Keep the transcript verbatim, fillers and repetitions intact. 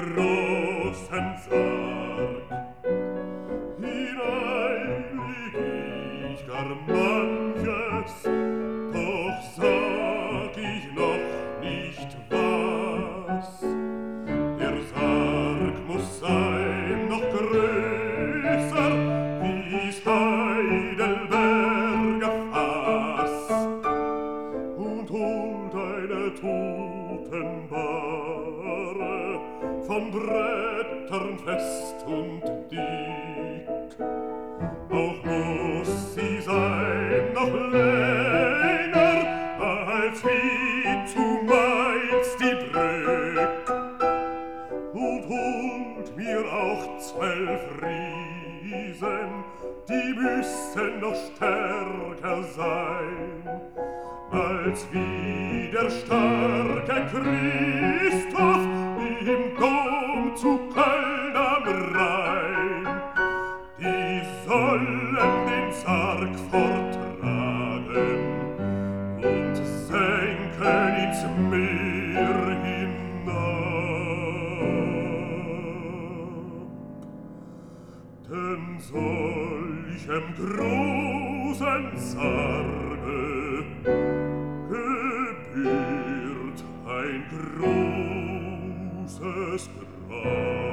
großen Sarg. Hinein leg ich gar manches, doch sag ich noch nicht was. Der Sarg muss sein noch größer, wie's Heidelberger Fass, und holt eine Totenbahre von Brettern fest und dick. Auch muss sie sein noch länger, als wie zu Mainz die Brück, und holt mir auch zwölf Riesen, die müssen noch stärker sein, als wie der starke Christoph im Dom zu Köln am Rhein. Die sollen den Sarg forttragen und senken ins Meer hinab. Denn solchem großen Sarge gebührt ein großes Grab.